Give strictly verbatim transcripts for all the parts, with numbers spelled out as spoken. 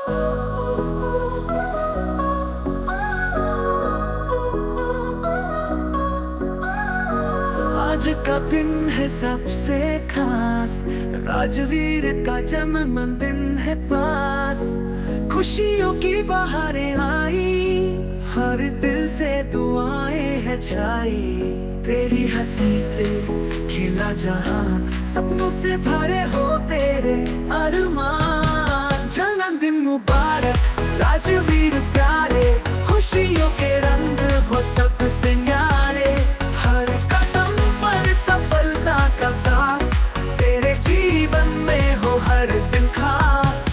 आज का दिन है सबसे खास, राजवीर का जन्मदिन है पास। खुशियों की बहारें आई, हर दिल से दुआएं है छाई। तेरी हंसी से खिला जहां, सपनों से भरे हो तेरे अरमान। जन्मदिन मुबारक राजवीर प्यारे, खुशियों के रंग हो सबसे न्यारे। हर कदम पर सफलता का साथ, तेरे जीवन में हो हर दिन खास।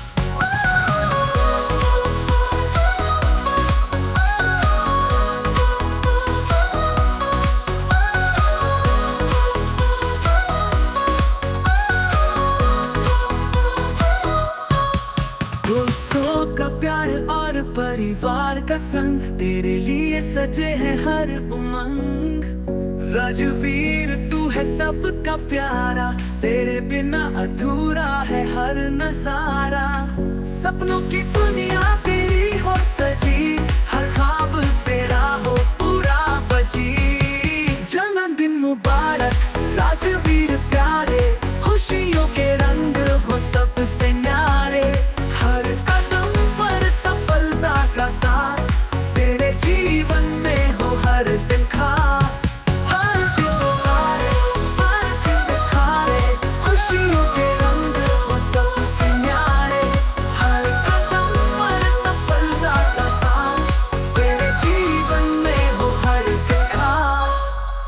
दोस्तों का प्यार और परिवार का संग, तेरे लिए सजे हैं हर उमंग। राजवीर तू है सबका प्यारा, तेरे बिना अधूरा है हर नजारा। सपनों की दुनिया तेरी हो सजी, हर ख्वाब तेरा हो पूरा बजी। जन्मदिन मुबारक राजवीर प्यारे, खुशियों के रंग हो सबसे न्यारे। हर कदम पर सफलता का साथ, तेरे जीवन में हो हर दिन खास। हर दिन बहारे, हर दिन बहारे, खुशियों के रंग हो सबसे न्यारे। हर कदम पर सफलता का साथ, तेरे जीवन में हो हर दिन खास।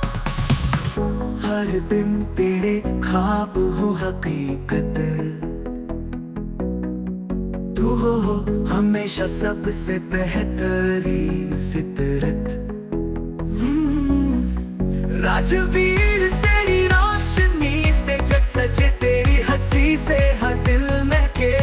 हर दिन तेरे ख्वाब हो हकीकत, तू हो हमेशा सबसे बेहतरीन फितरत। हम्म, राजवीर तेरी रोशनी से जग सजे, तेरी हंसी से हर दिल महके।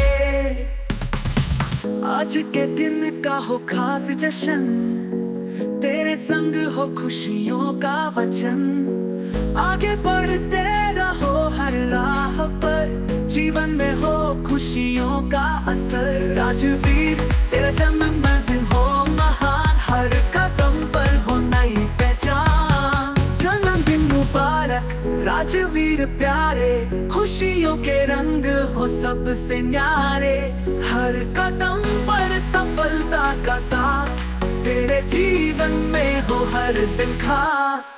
आज के दिन का हो खास जश्न, तेरे संग हो खुशियों का वचन। आगे बढ़ते रहो हर राह पर, जीवन में हो खुशियों का असर। राजवीर तेरा जन्मदिन हो महान, हर कदम पर हो नई पहचान। जन्मदिन मुबारक राजवीर प्यारे, खुशियों के रंग हो सबसे न्यारे। हर कदम पर सफलता का साथ, तेरे जीवन में हो हर दिन खास।